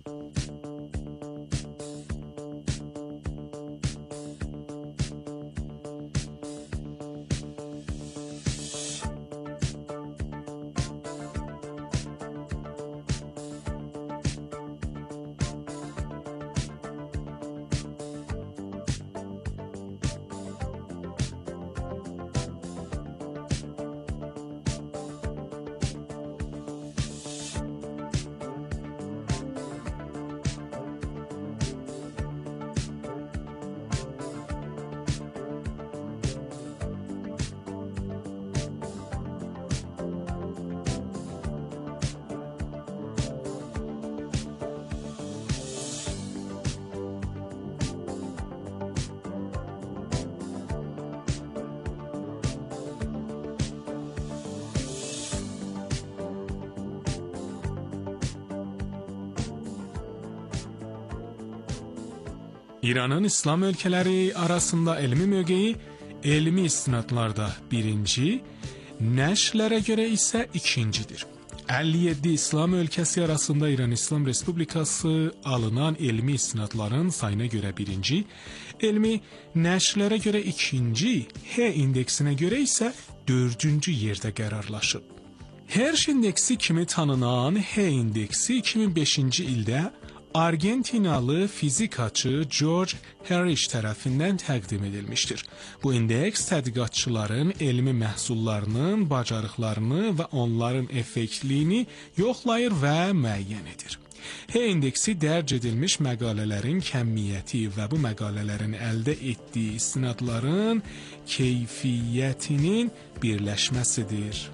İranın İslam ölkələri arasında elmi mövqeyi elmi istinadlarda birinci, nəşrlərə görə isə ikincidir. əlli yeddi İslam ölkəsi arasında İran İslam Respublikası alınan elmi istinadların sayına görə birinci, elmi nəşrlərə görə ikinci, H indeksinə görə isə dördüncü yerdə qərarlaşıb. Hersh indeksi kimi tanınan H indeksi iki min beşinci ildə Argentinalı fizikaçı George Hersh tərəfindən təqdim edilmişdir. Bu indeks tədqiqatçıların elmi məhsullarının bacarıqlarını və onların effektliyini yoxlayır və müəyyən edir. H indeksi dərc edilmiş məqalələrin kəmiyyəti və bu məqalələrin əldə etdiyi istinadların keyfiyyətinin birləşməsidir.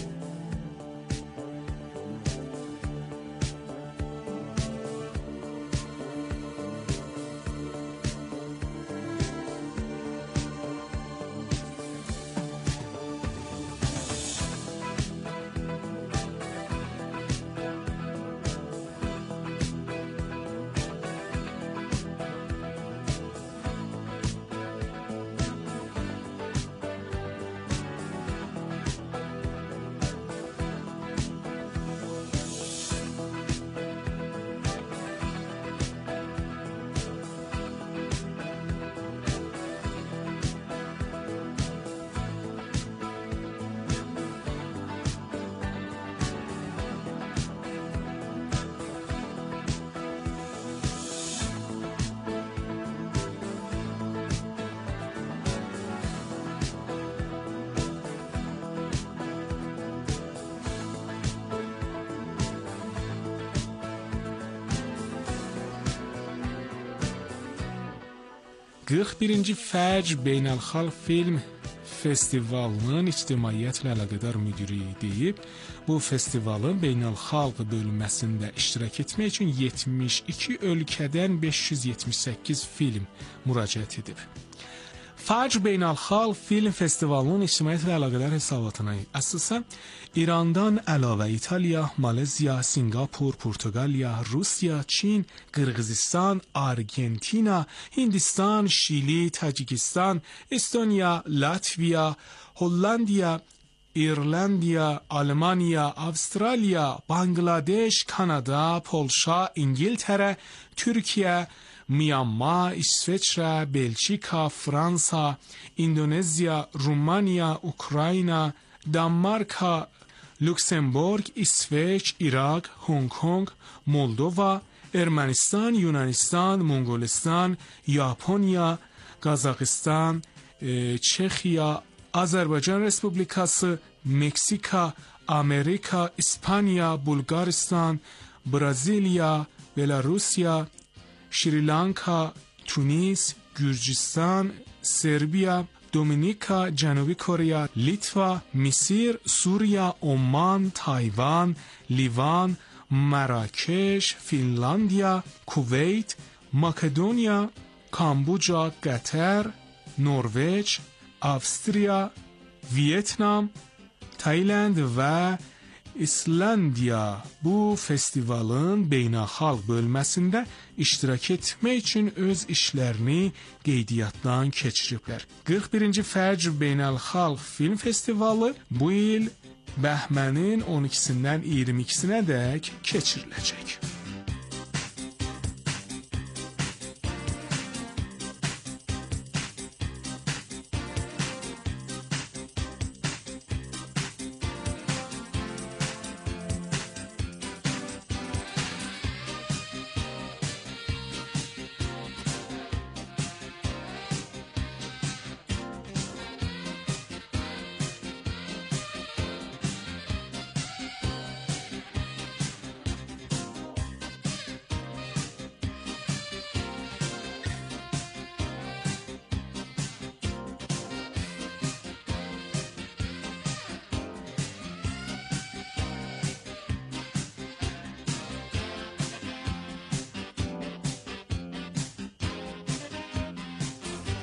qırx birinci Fəcr Beynəlxalq Film Festivalının ictimaiyyətlə əlaqədar müdiri deyib, bu festivalın beynəlxalq bölməsində iştirak etmək üçün yetmiş iki ölkədən beş yüz yetmiş səkkiz film müraciət edib. Fəcr Beynəlxalq Film Festivalının ictimaiyyətlə əlaqədar hesabatına əsasən İrandan əlavə İtaliya, Maleziya, Singapur, Portuqaliya, Rusiya, Çin, Qırğızistan, Argentina, Hindistan, Şili, Tacikistan, Estoniya, Latviya, Hollandiya, İrlandiya, Almaniya, Avstraliya, Bangladeş, Kanada, Polşa, İngiltərə, Türkiyə, Myanmar, İsveçrə, Belçika, Fransa, İndoneziya, Rumaniya, Ukrayna, Danmarka, Lüksemburg, İsveç, İraq, Hong Kong, Moldova, Ermənistan, Yunanistan, Mongolistan, Yaponiya, Qazaxıstan, e, Çexiya, Azərbaycan Respublikası, Meksika, Amerika, İspaniya, Bulqaristan, Braziliya, Belarusiya, Şri Lanka, Tunis, Gürcistan, Serbiya, Dominika, Cənubi Koreya, Litva, Misir, Suriya, Oman, Tayvan, Livan, Mərakeş, Finlandiya, Kuveyt, Makedoniya, Kamboca, Qətər, Norveç, Avstriya, Vietnam, Tayland və İslandiya bu festivalın beynəlxalq bölməsində iştirak etmək üçün öz işlərini qeydiyyatdan keçiriblər. qırx birinci Fəcr Beynəlxalq Film Festivalı bu il bəhmənin on ikisindən iyirmi ikisinə dək keçiriləcək.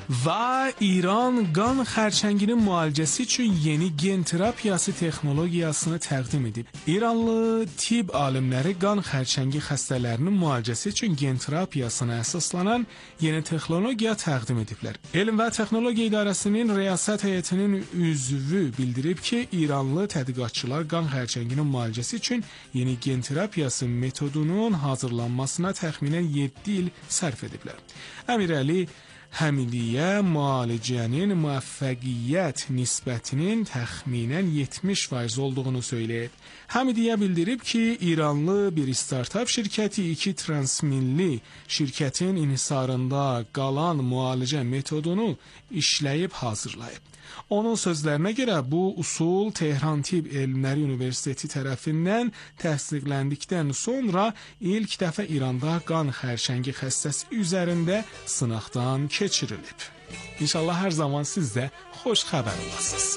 və İran qan xərçənginin müalicəsi üçün yeni gen terapiyası texnologiyasını təqdim edib. İranlı tibb alimləri qan xərçəngi xəstələrinin müalicəsi üçün gen terapiyasına əsaslanan yeni texnologiya təqdim ediblər. Elm və Texnologiya İdarəsinin Riyasət Heyətinin üzvü bildirib ki, İranlı tədqiqatçılar qan xərçənginin müalicəsi üçün yeni gen terapiyası metodunun hazırlanmasına təxminən yeddi il sərf ediblər. Əmirəli Həmidiyyə müalicənin müvəffəqiyyət nisbətinin təxminən yetmiş faiz olduğunu söyləyib. Həmidiyyə bildirib ki, İranlı bir startap şirkəti iki transmilli şirkətin inhisarında qalan müalicə metodunu işləyib hazırlayıb. Onun sözlərinə görə bu usul Tehran Tibb Elmləri Universiteti tərəfindən təsdiqləndikdən sonra ilk dəfə İranda qan xərçəngi xəstəsi üzərində sınaqdan keçirilib. İnşallah hər zaman siz də xoş xəbər olasınız.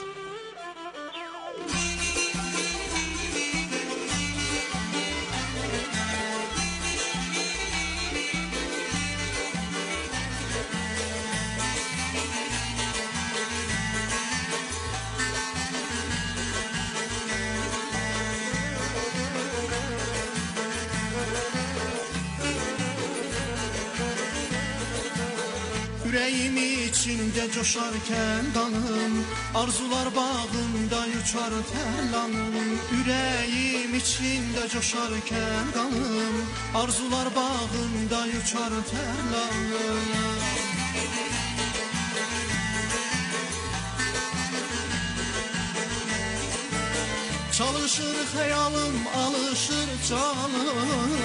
Yüreğim içinde coşarken kanım, arzular bağında uçar terlanım. Yüreğim içinde coşarken kanım, arzular bağında uçar terlanım. Çalışır hayalım, alışır canım.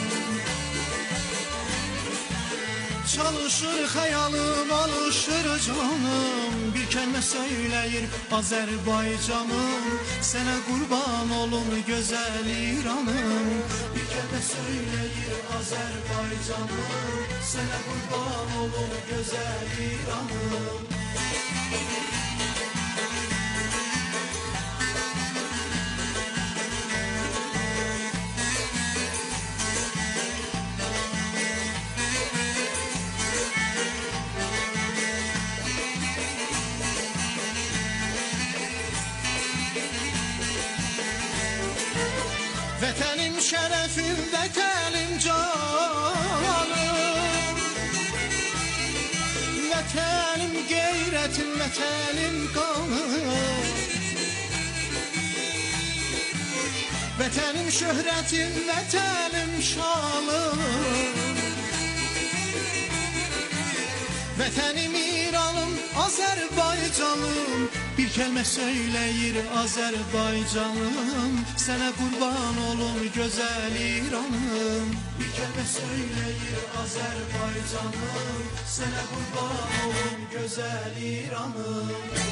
Çalışır hayalım, alışır canım. Bir kelime söyleyir Azerbaycanım. Sana kurban olun güzel İranım. Bir kelime söyleyir Azerbaycanım. Sana kurban olun güzel İranım. Vətənim şərəfim, vətənim canım. Vətənim qeyrətim, vətənim qanım. Vətənim şöhrətim, vətənim şanım. Vətənim İranım, Azərbaycanım. Bir kelime söyleyir Azerbaycanım. Sana kurban olun güzel İranım. Bir kelime söyleyir Azerbaycanım. Sana kurban olun güzel İranım.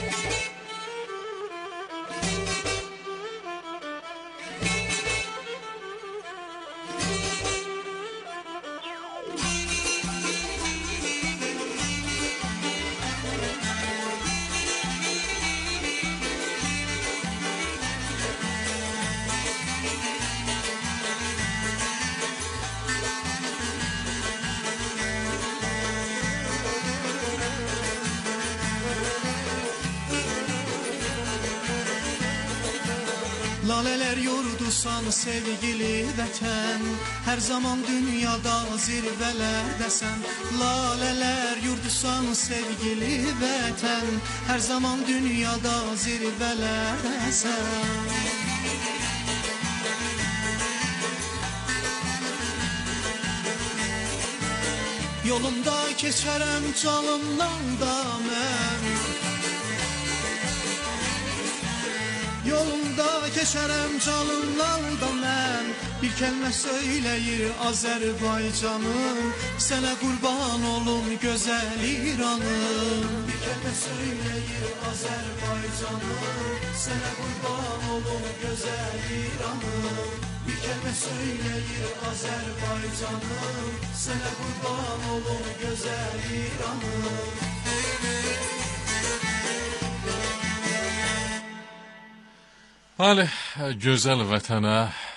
Laleler yurdusan sevgili vətən, hər zaman dünyada zirvələrdəsən. Laleler yurdusan sevgili vətən, hər zaman dünyada zirvələrdəsən. Yolumda keçərəm canımdan da mən. Yolumda keçərəm canımdan da mən. Bir kelime söyleyir Azerbaycanım. Sana kurban olun güzel İranım. Bir kelime söyleyir Azerbaycanım. Sana kurban olun güzel İranım. Bir kelime söyleyir Azerbaycanım. Sana kurban olun güzel İranım. Bəli, gözəl vətənə